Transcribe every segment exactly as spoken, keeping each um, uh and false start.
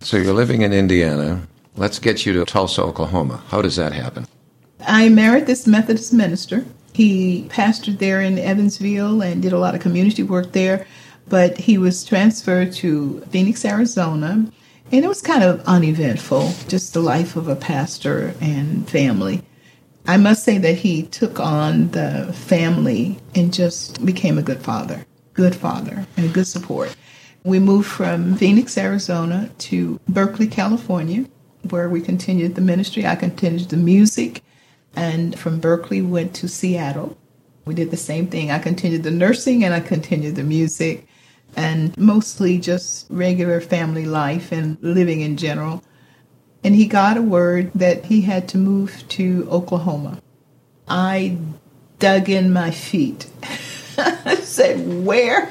So you're living in Indiana. Let's get you to Tulsa, Oklahoma. How does that happen? I married this Methodist minister. He pastored there in Evansville and did a lot of community work there, but he was transferred to Phoenix, Arizona, and it was kind of uneventful, just the life of a pastor and family. I must say that he took on the family and just became a good father, good father, and a good support. We moved from Phoenix, Arizona to Berkeley, California, where we continued the ministry. I continued the music, and from Berkeley went to Seattle. We did the same thing. I continued the nursing and I continued the music, and mostly just regular family life and living in general. And he got a word that he had to move to Oklahoma. I dug in my feet. I said, where?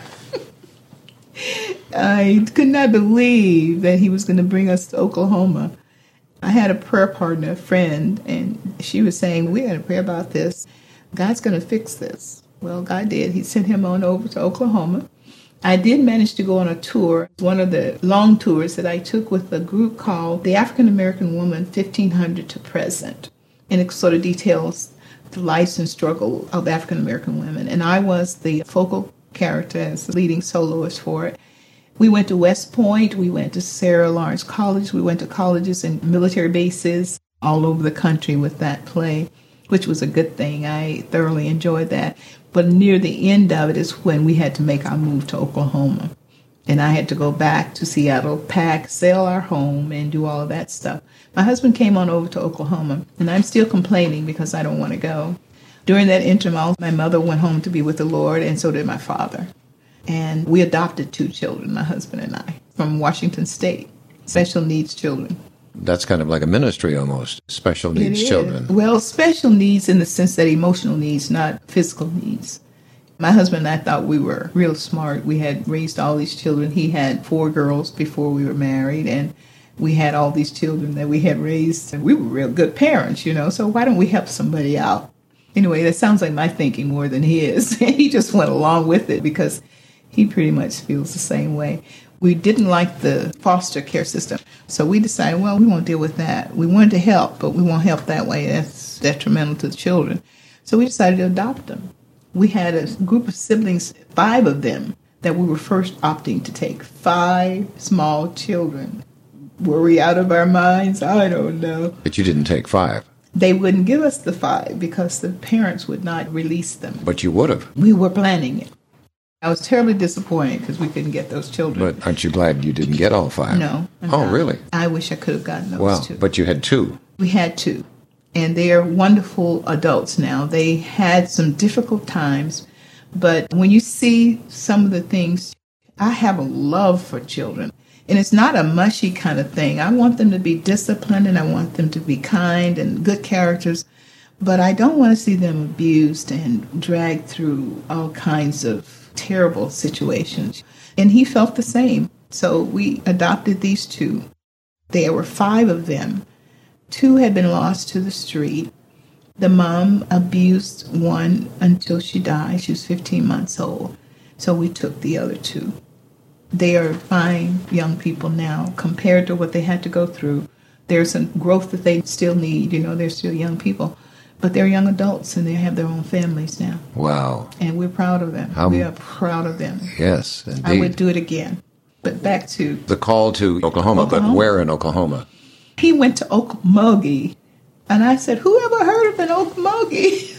I could not believe that he was going to bring us to Oklahoma. I had a prayer partner, a friend, and she was saying, we had to pray about this. God's going to fix this. Well, God did. He sent him on over to Oklahoma. I did manage to go on a tour, one of the long tours that I took with a group called the African American Woman fifteen hundred to Present. And it sort of details the lives and struggle of African American women. And I was the focal character as the leading soloist for it. We went to West Point, we went to Sarah Lawrence College, we went to colleges and military bases all over the country with that play, which was a good thing. I thoroughly enjoyed that. But near the end of it is when we had to make our move to Oklahoma. And I had to go back to Seattle, pack, sell our home, and do all of that stuff. My husband came on over to Oklahoma, and I'm still complaining because I don't want to go. During that interim, my mother went home to be with the Lord, and so did my father. And we adopted two children, my husband and I, from Washington State, special needs children. That's kind of like a ministry almost, special needs children. Well, special needs in the sense that emotional needs, not physical needs. My husband and I thought we were real smart. We had raised all these children. He had four girls before we were married, and we had all these children that we had raised. And we were real good parents, you know, so why don't we help somebody out? Anyway, that sounds like my thinking more than his. He just went along with it because he pretty much feels the same way. We didn't like the foster care system, so we decided, well, we won't deal with that. We wanted to help, but we won't help that way. That's detrimental to the children. So we decided to adopt them. We had a group of siblings, five of them, that we were first opting to take. Five small children. Were we out of our minds? I don't know. But you didn't take five. They wouldn't give us the five because the parents would not release them. But you would have. We were planning it. I was terribly disappointed because we couldn't get those children. But aren't you glad you didn't get all five? No. I'm oh, not. really? I wish I could have gotten those well, two. But you had two. We had two. And they are wonderful adults now. They had some difficult times. But when you see some of the things, I have a love for children. And it's not a mushy kind of thing. I want them to be disciplined and I want them to be kind and good characters. But I don't want to see them abused and dragged through all kinds of terrible situations. And he felt the same. So we adopted these two. There were five of them. Two had been lost to the street. The mom abused one until she died. She was fifteen months old. So we took the other two. They are fine young people now compared to what they had to go through. There's some growth that they still need. You know, they're still young people. But they're young adults, and they have their own families now. Wow. And we're proud of them. How, we are proud of them. Yes, indeed. I would do it again. But back to... The call to Oklahoma, Oklahoma, but where in Oklahoma? He went to Okmulgee, and I said, who ever heard of an Okmulgee?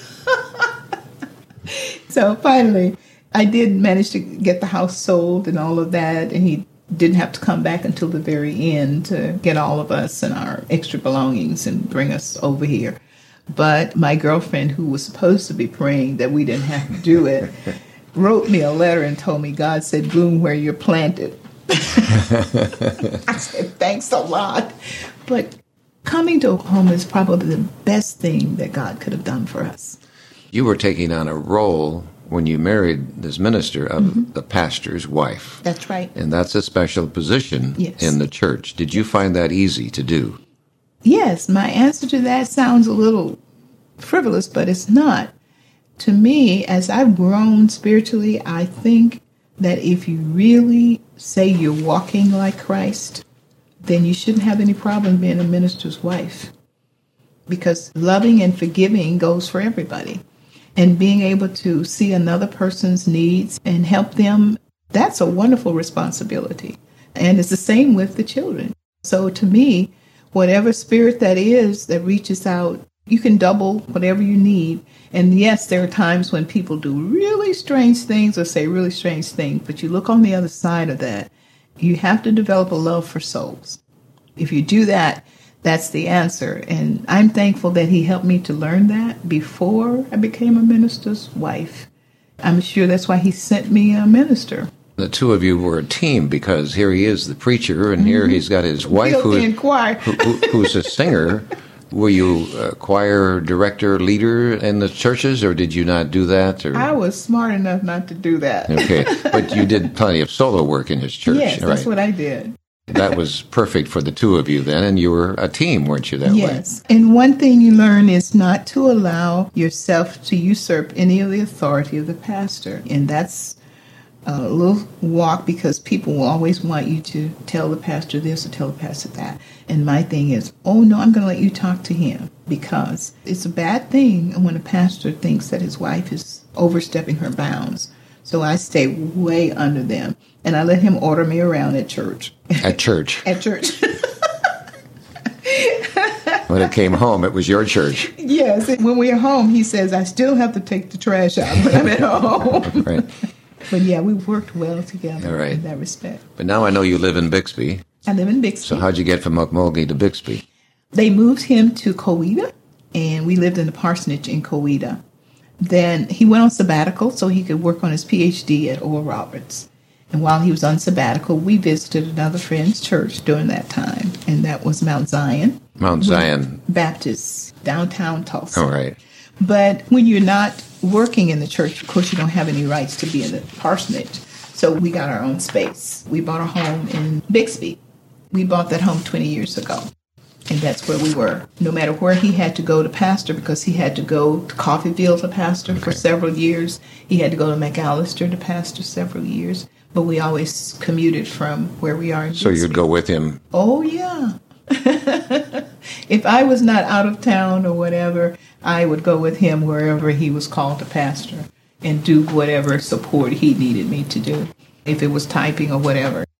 So finally, I did manage to get the house sold and all of that, and he didn't have to come back until the very end to get all of us and our extra belongings and bring us over here. But my girlfriend, who was supposed to be praying that we didn't have to do it, wrote me a letter and told me God said, bloom where you're planted. I said, thanks a lot. But coming to Oklahoma is probably the best thing that God could have done for us. You were taking on a role when you married this minister of Mm-hmm. the pastor's wife. That's right. And that's a special position Yes. in the church. Did you find that easy to do? Yes, my answer to that sounds a little frivolous, but it's not. To me, as I've grown spiritually, I think that if you really say you're walking like Christ, then you shouldn't have any problem being a minister's wife. Because loving and forgiving goes for everybody. And being able to see another person's needs and help them, that's a wonderful responsibility. And it's the same with the children. So to me, whatever spirit that is that reaches out, you can double whatever you need. And yes, there are times when people do really strange things or say really strange things, but you look on the other side of that, you have to develop a love for souls. If you do that, that's the answer. And I'm thankful that he helped me to learn that before I became a minister's wife. I'm sure that's why he sent me a minister. The two of you were a team because here he is, the preacher, and mm-hmm. here he's got his wife who, who, who, who's a singer. Were you a choir director, leader in the churches, or did you not do that? Or? I was smart enough not to do that. Okay, but you did plenty of solo work in his church. Yes, right? That's what I did. That was perfect for the two of you then, and you were a team, weren't you, that yes. way? Yes, and one thing you learn is not to allow yourself to usurp any of the authority of the pastor, and that's a little walk because people will always want you to tell the pastor this or tell the pastor that. And my thing is, oh no, I'm going to let you talk to him, because it's a bad thing when a pastor thinks that his wife is overstepping her bounds. So I stay way under them, and I let him order me around at church. At church? At church. When it came home, it was your church. Yes. When we're home, he says, I still have to take the trash out when I'm at home. Right. But yeah, we worked well together All right. in that respect. But now I know you live in Bixby. I live in Bixby. So how'd you get from Okmulgee to Bixby? They moved him to Coweta, and we lived in the parsonage in Coweta. Then he went on sabbatical so he could work on his P H D at Oral Roberts. And while he was on sabbatical, we visited another friend's church during that time, and that was Mount Zion. Mount Zion. Baptist, downtown Tulsa. All right. But when you're not working in the church, of course, you don't have any rights to be in the parsonage. So we got our own space. We bought a home in Bixby. We bought that home twenty years ago. And that's where we were. No matter where he had to go to pastor, because he had to go to Coffeyville to pastor okay. for several years. He had to go to McAllister to pastor several years. But we always commuted from where we are in So Bixby. You'd go with him? Oh, yeah. If I was not out of town or whatever, I would go with him wherever he was called to pastor and do whatever support he needed me to do, if it was typing or whatever.